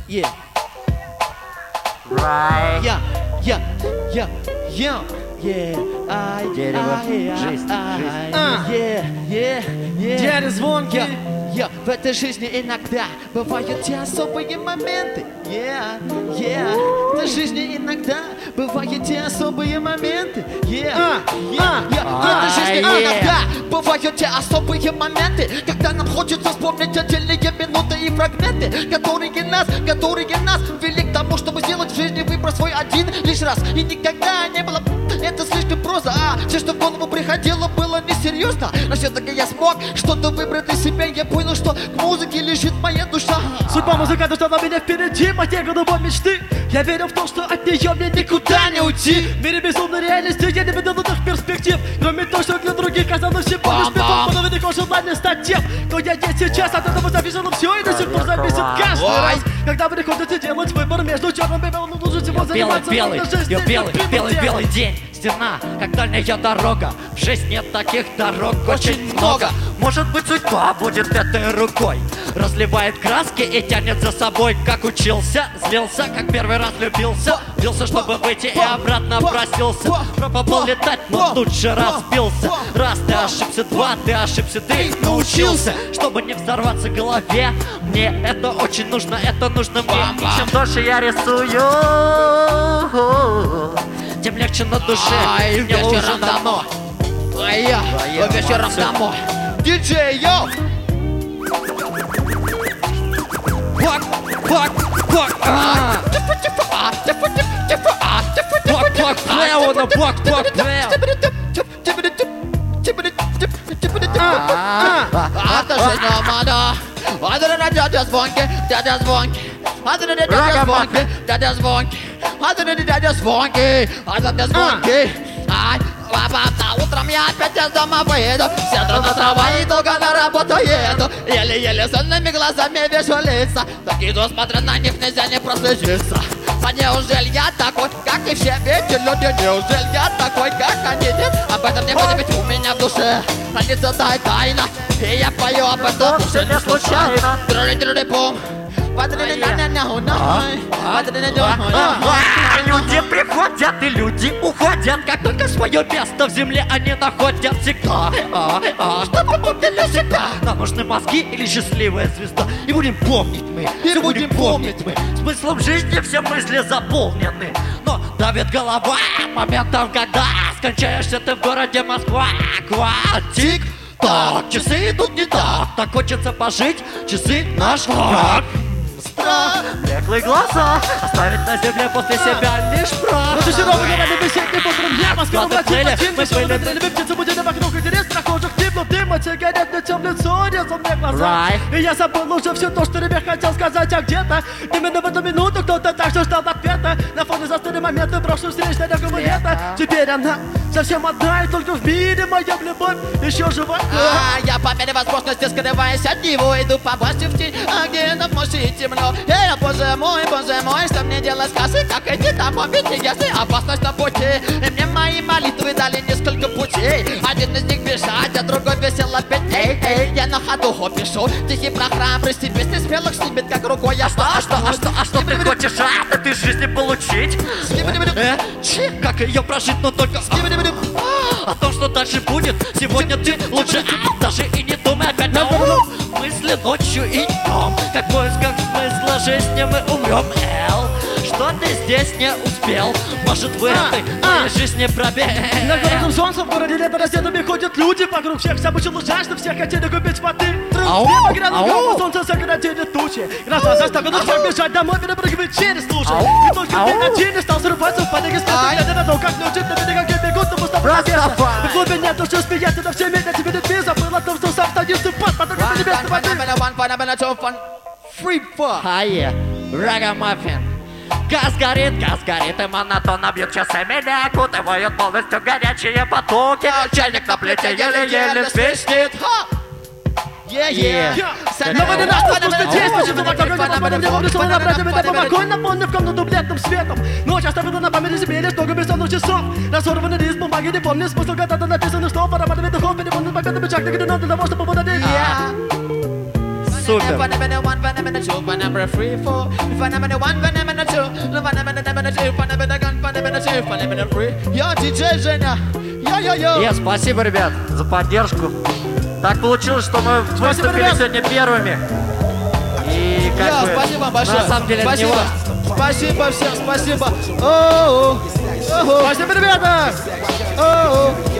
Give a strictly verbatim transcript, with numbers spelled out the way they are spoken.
Yeah. Right. Yeah, yeah, yeah, yeah. Yeah, I, Дерево, I, жизнь, I, жизнь. Yeah, yeah, yeah. Дядя Звонкий. Yeah, yeah. В этой жизни иногда бывают те особые моменты. Yeah, yeah. В этой жизни иногда бывают те особые моменты. Yeah, yeah, yeah. В этой жизни иногда бывают те особые моменты, когда нам хочется вспомнить отдельные минуты и фрагменты, которые нас, которые нас вели к тому, чтобы сделать в жизни выбор свой один лишь раз. И никогда не было это слишком просто, а все, что в голову приходило, было несерьезно. Но все-таки я смог что-то выбрать для себя. Я понял, что к музыке лежит моя душа. Судьба музыканта ждала меня впереди моей голубой мечты. Я верил в то, что от нее мне никуда не уйти. В мире безумной реальности я не видел других перспектив, кроме того, что для других казалось всего лишь пивом. Но велико желание стать тем, кто я есть сейчас. От этого зависело все и до сих пор зависит каждый раз. Когда приходится делать выбор между черным и белым, лучше всего заниматься. Белый, белый, белый, белый, белый день. Стена, как дальняя дорога. В жизни нет таких дорог очень много. Может быть, судьба будет этой рукой, разливает краски и тянет за собой. Как учился, злился, как первый раз влюбился. Бился, чтобы выйти и обратно просился. Пробовал летать, но тут же разбился. Раз ты ошибся, два ты ошибся, ты научился. Чтобы не взорваться в голове, мне это очень нужно, это нужно мне. И чем дольше я рисую, тем легче на душе. Ай, мне вечером домой. Ай, я, вечером домой. Диджей, йоу! Бак, бак, бак, а! Бак, бак, плео, на бак, бак, плео. Это жизнь Омана. Дядя Звонкий, дядя Звонкий. Дядя Звонкий, дядя Звонкий. Дядя Звонкий, дядя Звонкий. Ай, утром я опять из дома выйду, сяду на трава и долго на работу еду. Еле-еле сонными глазами вижу лица, так иду, смотря на них, нельзя не прослезиться. А неужели я такой, как и все эти люди? Неужели я такой, как они? Нет, об этом не будет, ведь у меня в душе хранится тайна. И я пою об этом уже не случайно. Тру-ли-тру-ли-пум. Люди приходят и люди уходят, как только свое место в земле они находят всегда. А, а, чтобы помнили всегда. Нам нужны мозги или счастливая звезда. И будем помнить мы, и будем помнить мы. Смыслом жизни все мысли заполнены, но давит голова моментом, когда скончаешься ты в городе Москва. Тик. Так, часы идут не так, так хочется пожить, часы наш враг. Блеклые глаза оставить на земле после себя лишь прах. Но чужого города весенний утром я Москва влачит один. Мы шли на дрели, птицы будили вокруг интерес прохожих. Тепло дыма, сигарет на темном лицо, резал мне глаза. И я забыл уже все то, что тебе хотел сказать. А где-то именно в эту минуту кто-то так же ждал ответа. На фоне застыли моменты прошлых встреч на легкого лета. Теперь она совсем одна, и только в мире моя любовь еще жива. А я по мере возможности, скрываясь от него, иду по власти в тень, а где на море темно. Эй, боже мой, боже мой, что мне делать, скажи, как идти домой, ведь если опасность на пути. И мне мои молитвы дали несколько путей. Один из них бежать, а другой весело петь. Эй, эй, я на ходу пишу тихий про храбрости, песни смелых снимет как рукой. А что, а что, а что, а что ты хочешь от этой жизни получить? Э, как ее прожить, но только о том, что дальше будет. Сегодня ты лучше даже и не думай опять. Мысли ночью и днем, как в поисках смысла жизни мы умрем. Эл, что ты здесь не успел? Может, в этой моей жизни пробел? На городном солнце в городе лето раздетыми ходят люди. Вокруг всех забычило жажда, все хотели купить воды. Небо грязно, громко, солнце загородили тучи. Гроза заставила всех бежать домой, перепрыгивать через лужи. И только ты один не стал зарываться в падеге специально. Глядя на то, как люди на берега бегут, но пусто провеса. В глубине души смеяться на всеми, на тебе не забыл о том, что сам станешь под потоком небесной воды. Free fuck. Хае, рагамаффин. Газ горит, газ горит, и монотонно бьют часы. Меня окутывают полностью горячие потоки. Чайник на плите еле-еле свистит. Yeah, yeah. Но вы не наш спустя действие, что так огонь, но потом мне вовлечено на брате, меня помогой, наполнив в комнату бледным светом. Ночь оставила на памяти себе лишь много бессонных часов. Разорванный лист бумаги, не помню смысл, когда-то написано, что пора подавить духов, переполнен победами шаг, где надо для того, чтобы подавить. Супер. супер. Йо, диджей Женя. Йо-йо-йо. Е, спасибо, ребят, за поддержку. Так получилось, что мы выступили ребят. сегодня первыми. И как Йо, бы, спасибо вам большое. на самом деле, это не спасибо. важно. Спасибо всем, спасибо. О-о. О-о. Спасибо, ребята! О-о.